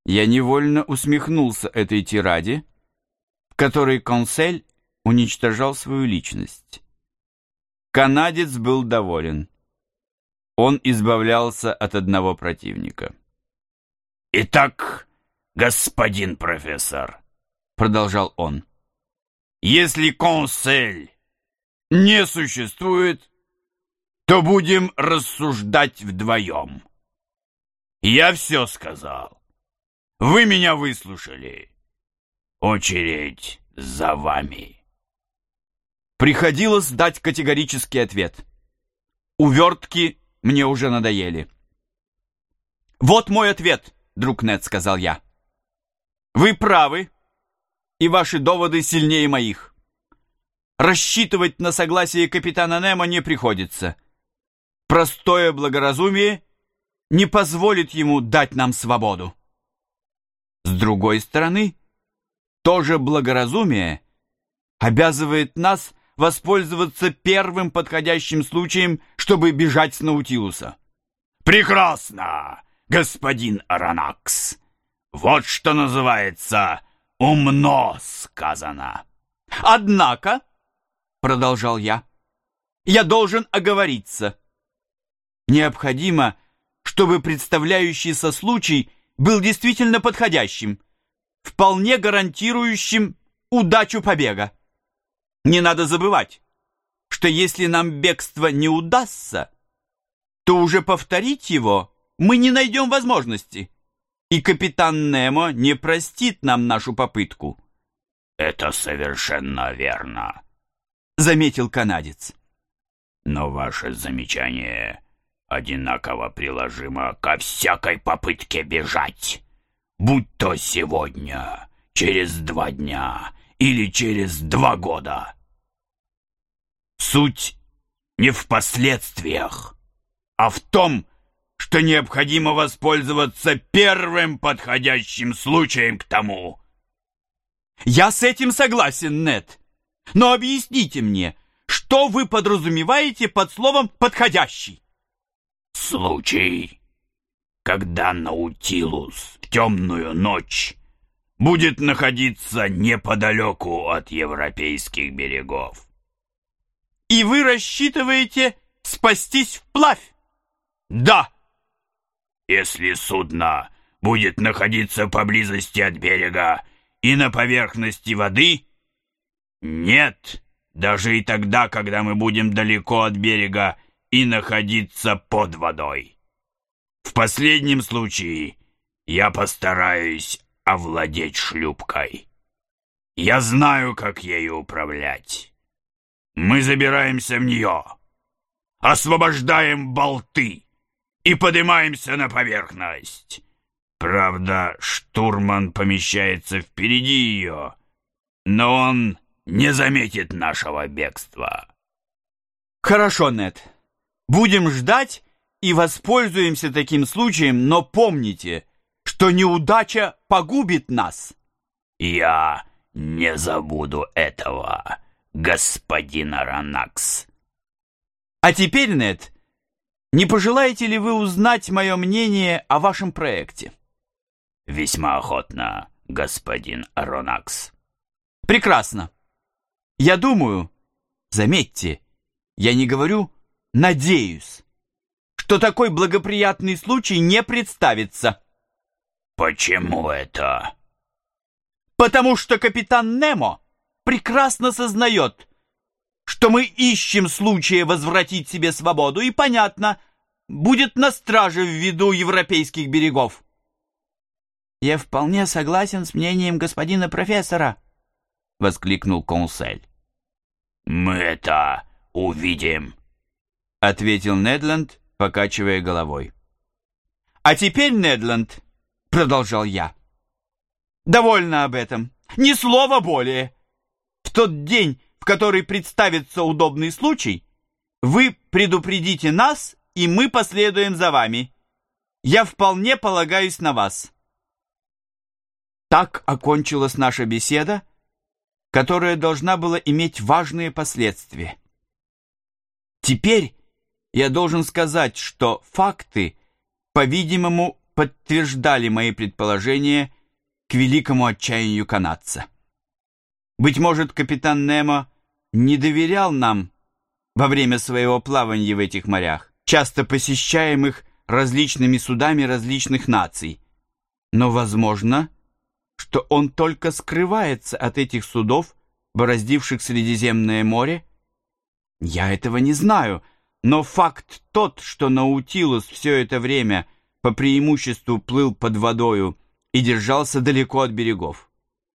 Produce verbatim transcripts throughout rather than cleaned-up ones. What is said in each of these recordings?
Я невольно усмехнулся этой тираде, в которой консель уничтожал свою личность. Канадец был доволен. Он избавлялся от одного противника. «Итак, господин профессор», — продолжал он, — «если консель не существует, то будем рассуждать вдвоем. Я все сказал. Вы меня выслушали. Очередь за вами». Приходилось дать категорический ответ. Увертки мне уже надоели. «Вот мой ответ, друг Нед», — сказал я. «Вы правы, и ваши доводы сильнее моих. Рассчитывать на согласие капитана Немо не приходится. Простое благоразумие не позволит ему дать нам свободу. С другой стороны, то же благоразумие обязывает нас воспользоваться первым подходящим случаем, чтобы бежать с Наутилуса». «Прекрасно, господин Аронакс! Вот что называется умно сказано!» «Однако, — продолжал я, — я должен оговориться. Необходимо, чтобы представляющийся случай был действительно подходящим, вполне гарантирующим удачу побега. Не надо забывать, что если нам бегство не удастся, то уже повторить его мы не найдем возможности, и капитан Немо не простит нам нашу попытку». «Это совершенно верно», — заметил канадец. «Но ваше замечание одинаково приложимо ко всякой попытке бежать, будь то сегодня, через два дня или через два года. Суть не в последствиях, а в том, что необходимо воспользоваться первым подходящим случаем к тому». «Я с этим согласен, Нед. Но объясните мне, что вы подразумеваете под словом «подходящий»?» «Случай, когда Наутилус в темную ночь будет находиться неподалеку от европейских берегов». «И вы рассчитываете спастись вплавь?» «Да, если судно будет находиться поблизости от берега и на поверхности воды. Нет, даже и тогда, когда мы будем далеко от берега и находиться под водой. В последнем случае я постараюсь овладеть шлюпкой. Я знаю, как ею управлять. Мы забираемся в нее, освобождаем болты и поднимаемся на поверхность. Правда, штурман помещается впереди ее, но он не заметит нашего бегства». «Хорошо, Нед. Будем ждать и воспользуемся таким случаем, но помните, что неудача погубит нас». «Я не забуду этого, господин Аронакс». «А теперь, Нед, не пожелаете ли вы узнать мое мнение о вашем проекте?» «Весьма охотно, господин Аронакс». «Прекрасно. Я думаю, заметьте, я не говорю «надеюсь», что такой благоприятный случай не представится». «Почему это?» «Потому что капитан Немо прекрасно сознает, что мы ищем случая возвратить себе свободу, и, понятно, будет на страже в виду европейских берегов». «Я вполне согласен с мнением господина профессора», — воскликнул консель. «Мы это увидим», — ответил Недленд, покачивая головой. «А теперь, Недленд, — продолжал я, — довольно об этом, ни слова более. В тот день, в который представится удобный случай, вы предупредите нас, и мы последуем за вами. Я вполне полагаюсь на вас». Так окончилась наша беседа, которая должна была иметь важные последствия. Теперь я должен сказать, что факты, по-видимому, подтверждали мои предположения к великому отчаянию канадца. Быть может, капитан Немо не доверял нам во время своего плавания в этих морях, часто посещаемых различными судами различных наций. Но возможно, что он только скрывается от этих судов, бороздивших Средиземное море. Я этого не знаю, но факт тот, что Наутилус все это время по преимуществу плыл под водою и держался далеко от берегов.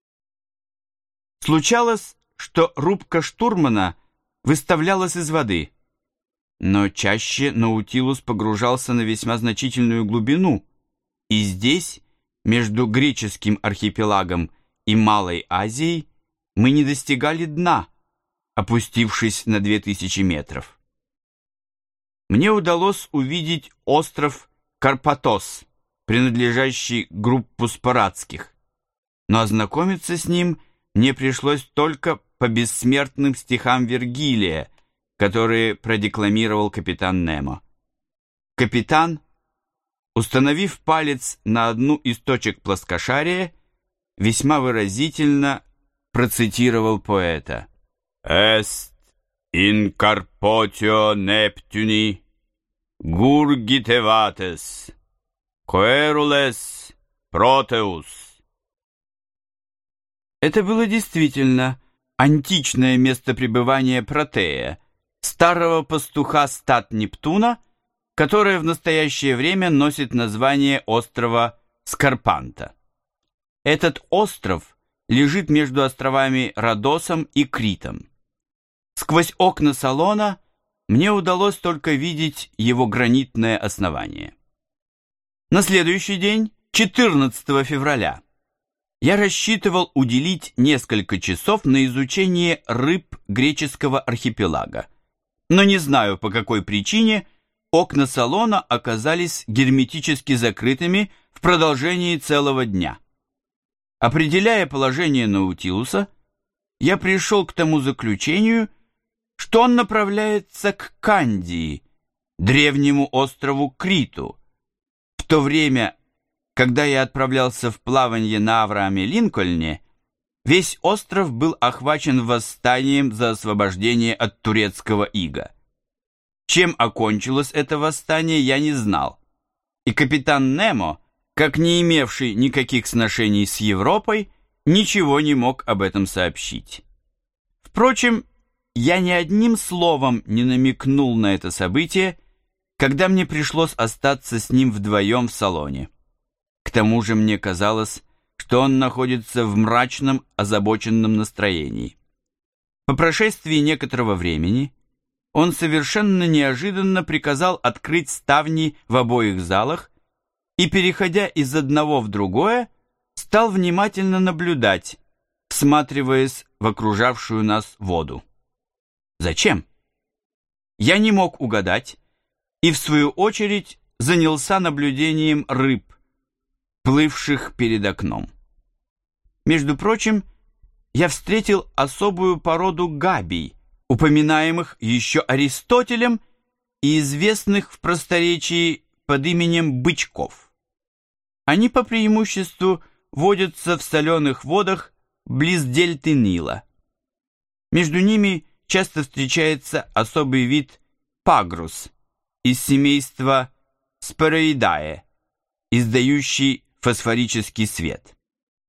Случалось, что рубка штурмана выставлялась из воды, но чаще Наутилус погружался на весьма значительную глубину, и здесь, между греческим архипелагом и Малой Азией, мы не достигали дна, опустившись на две тысячи метров. Мне удалось увидеть остров Карпатос, принадлежащий группу Спарадских, но ознакомиться с ним мне пришлось только по бессмертным стихам Вергилия, которые продекламировал капитан Немо. Капитан, установив палец на одну из точек плоскошария, весьма выразительно процитировал поэта. «Est in Carpotio Neptuni gurgitevates, coerules Proteus». Это было действительно античное место пребывания Протея, старого пастуха стад Нептуна, которое в настоящее время носит название острова Скарпанта. Этот остров лежит между островами Родосом и Критом. Сквозь окна салона мне удалось только видеть его гранитное основание. На следующий день, четырнадцатого февраля, я рассчитывал уделить несколько часов на изучение рыб греческого архипелага, но не знаю, по какой причине окна салона оказались герметически закрытыми в продолжении целого дня. Определяя положение Наутилуса, я пришел к тому заключению, что он направляется к Кандии, древнему острову Криту, в то время, когда я отправлялся в плавание на Аврааме Линкольне, весь остров был охвачен восстанием за освобождение от турецкого ига. Чем окончилось это восстание, я не знал, и капитан Немо, как не имевший никаких сношений с Европой, ничего не мог об этом сообщить. Впрочем, я ни одним словом не намекнул на это событие, когда мне пришлось остаться с ним вдвоем в салоне. К тому же мне казалось, что он находится в мрачном, озабоченном настроении. По прошествии некоторого времени он совершенно неожиданно приказал открыть ставни в обоих залах и, переходя из одного в другое, стал внимательно наблюдать, всматриваясь в окружавшую нас воду. Зачем? Я не мог угадать и, в свою очередь, занялся наблюдением рыб, плывших перед окном. Между прочим, я встретил особую породу габий, упоминаемых еще Аристотелем и известных в просторечии под именем бычков. Они по преимуществу водятся в соленых водах близ дельты Нила. Между ними часто встречается особый вид пагрус из семейства Спороидае, издающий фосфорический свет.